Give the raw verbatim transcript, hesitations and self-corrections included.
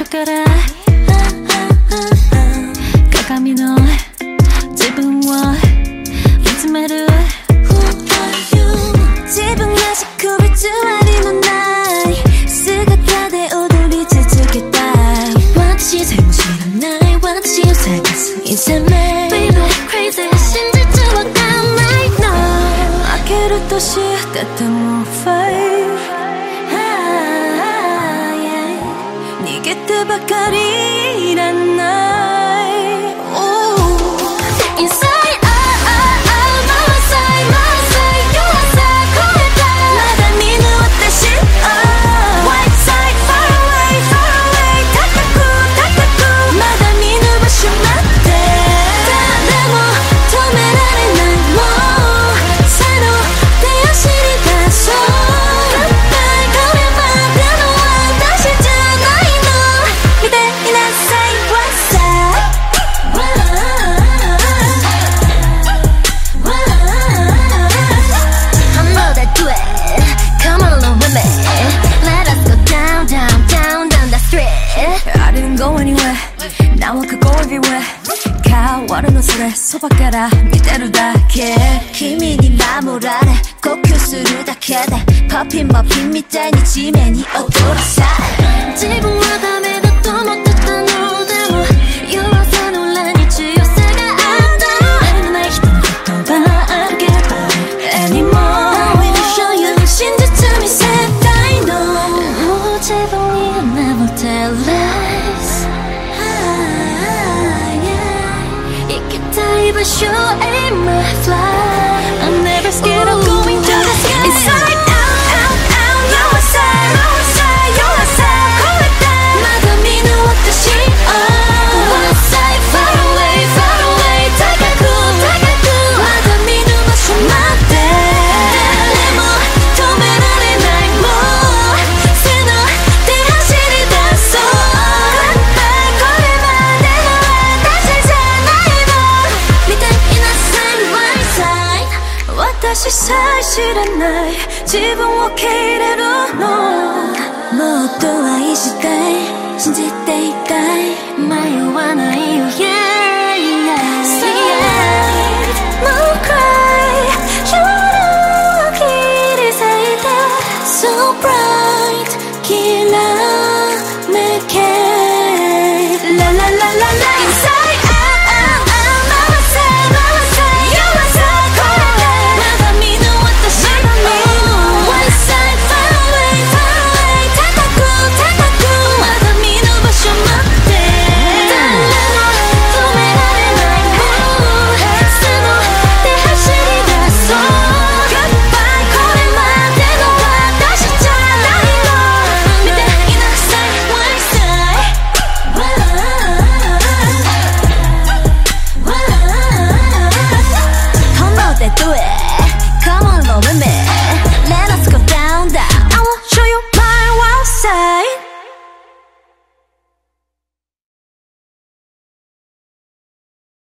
初から鏡の自分を見つめる。自分らしく偽りのない姿で踊り続けたい。私さえも知らない私を探すインセメ Baby crazy 真実わかんないの。負けると知ってても Fight、ah, yeah、 逃げてばかりいらない。変わるのそれそばから見てるだけ。君に守られ呼吸するだけでパピンマピンみたいに地面に踊らされ。自分はダメだと思ってたの。でも弱さの裏に強さがあった。何もない人の言葉あげば Anymore I will show you 真実見せたいの。もう自分には Never tell lies、場所 Aim my fly I'm never scared of going to the sky Inside out out out 弱さ弱さ超えたまだ見ぬ私を One side far away far away 高く高くまだ見ぬ場所まで誰も止められないもう背の手走り出そう。これまでの私じゃないの。私さえ知らない自分を受け入れる